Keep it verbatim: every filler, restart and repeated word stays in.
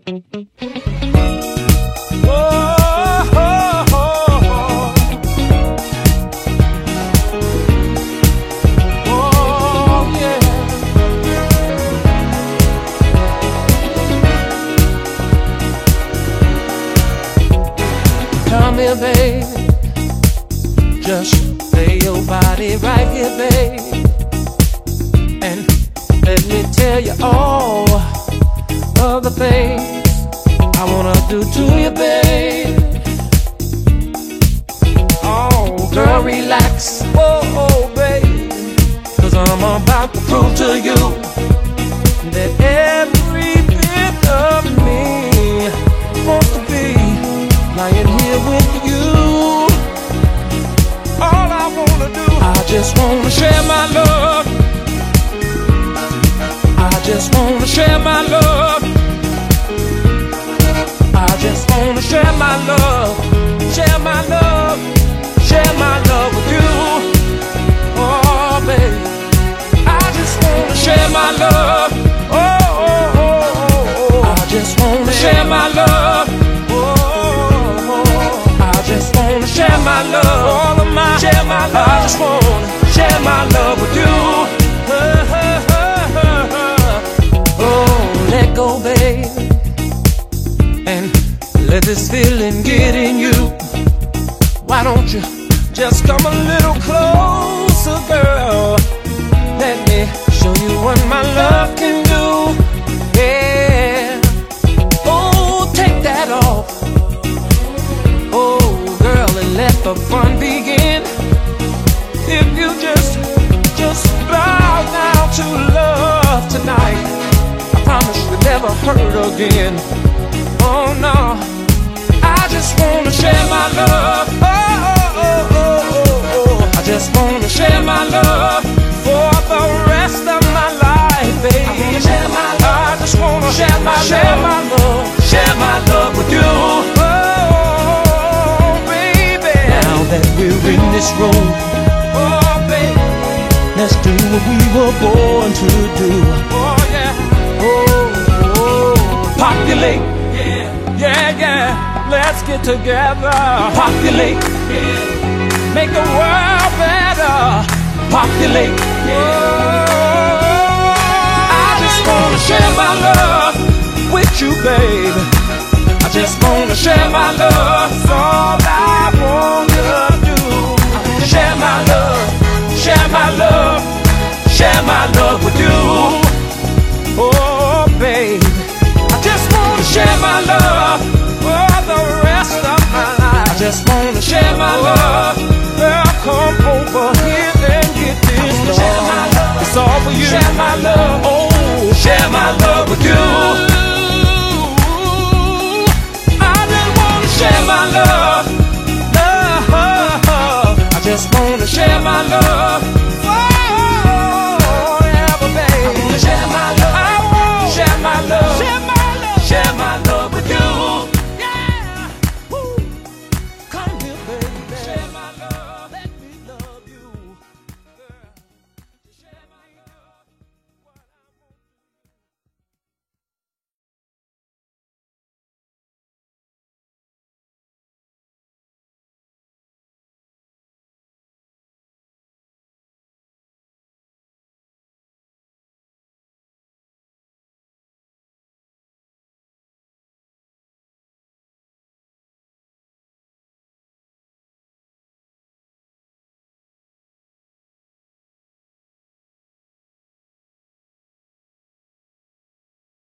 Come here, babe. Just lay your body right here, babe. And let me tell you all of the things I wanna do to you, babe. Oh, girl, relax. Oh, oh, babe. Cause I'm about to prove to you that every bit of me wants to be lying here with you. All I wanna do, I just wanna share my love. I just wanna share my love. I just wanna share my love. Share my love. Share my love with you. Oh, baby, I just wanna share my love. Oh, oh, oh, oh, oh. I just wanna share my love. Just wanna share my love, all of my, share my love. I just wanna share my love with you. Oh, let go, babe, and let this feeling get in you. Why don't you just come a little closer, girl? Let me show you what my love can do. Yeah. Oh, take that off. Let the fun begin. If you just, just bow down to love tonight, I promise you'll never hurt again. Oh no, I just wanna share my love. Oh, oh, oh, oh, oh, oh. I just wanna share my love for the rest of my life, baby. I, share my love. I just wanna share my, share my love, share my love with you. Oh, that we're in this room, oh baby, let's do what we were born to do. Oh yeah, oh, oh. Populate, yeah, yeah, yeah. Let's get together. Populate, yeah. Make the world better. Populate, yeah. Oh, I just wanna share my love with you, baby. I just wanna share my love. That's all I wanna do. Share my love, share my love, share my love with you. Oh, babe, I just wanna share my love for the rest of my life. I just wanna share my love. Girl, come over here and get this love. It's all for you. Share my love, oh, share my love.